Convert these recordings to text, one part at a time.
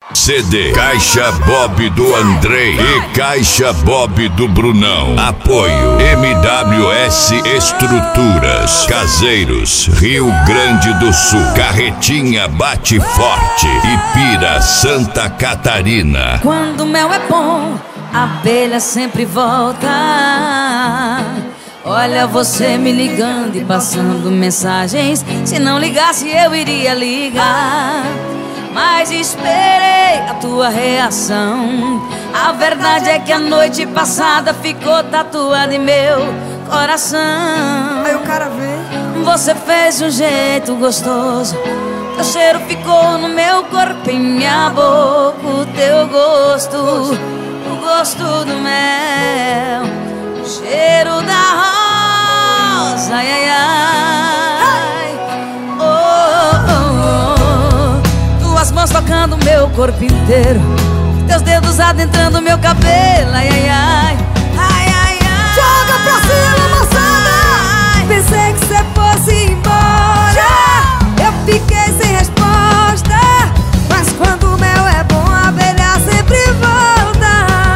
CD Caixa Bob do Andrei e Caixa Bob do Brunão. Apoio MWS Estruturas, Caseiros, Rio Grande do Sul, Carretinha Bate Forte, Ipira, Santa Catarina. Quando o mel é bom, a abelha sempre volta. Olha você me ligando e passando mensagens. Se não ligasse eu iria ligar, mas esperei a tua reação. A verdade é que a noite passada ficou tatuada em meu coração. Aí o cara vem. Você fez de um jeito gostoso, teu cheiro ficou no meu corpo, em minha boca. O teu gosto, o gosto do mel, o cheiro da rosa, ai, ai, ai. Tuas mãos tocando meu corpo inteiro, teus dedos adentrando meu cabelo, ai, ai, ai, ai, ai, ai. Joga pra cima, moçada! Pensei que cê fosse embora. Eu fiquei sem resposta, mas quando o mel é bom, a abelha sempre volta.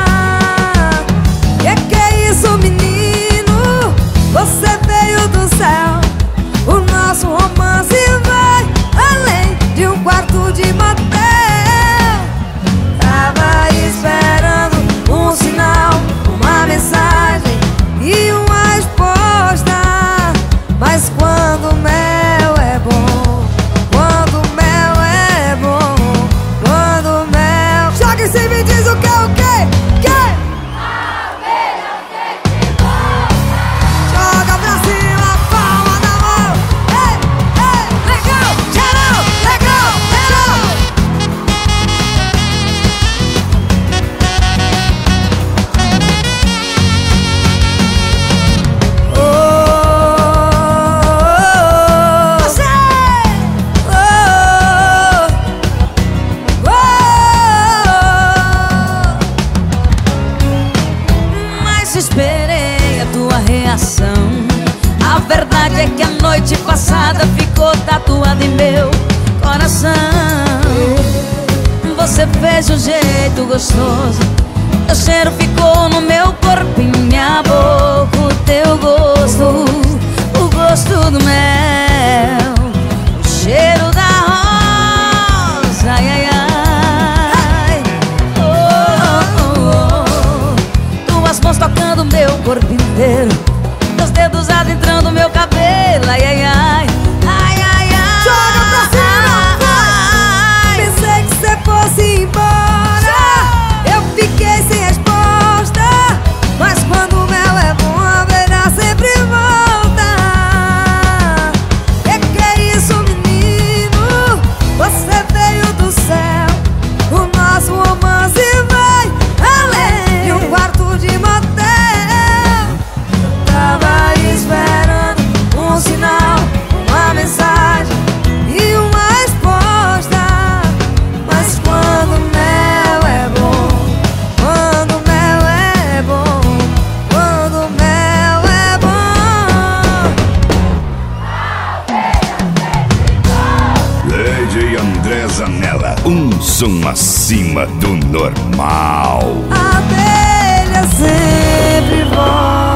Que é isso, menino? Você veio do céu. O nosso romance vai além de um quarto de motel. Tava esperando um sinal, uma mensagem e uma resposta. Mas quando o mel é bom, quando o mel é bom, quando o mel... Joga em cima e diz o que, o que, que? A abelha sempre volta. Joga pra cima, palma da mão. Ei, ei, legal, geral, legal, geral. Mas esperei a tua reação. A verdade é que a noite passada ficou tatuada em meu coração. Você fez de um jeito gostoso, teu cheiro ficou no meu corpo, em minha boca. O teu gosto, o gosto do mel, o cheiro da rosa, ai, ai, ai. Tuas mãos tocando meu corpo inteiro, teus dedos adentrando meu cabelo, ai, ai, ai, ai, ai, ai. Joga pra cima, vai! Pensei que cê fosse embora. Eu fiquei sem resposta, mas quando o mel é bom, a abelha sempre volta. Que é isso, menino? Você veio do céu. O nosso romance vai além de um quarto de motel. Tava esperando um sinal, uma mensagem e uma resposta. Mas quando o mel é bom, quando o mel é bom, quando o mel é bom. Lady André Zanella, um som acima do normal. A abelha sempre volta.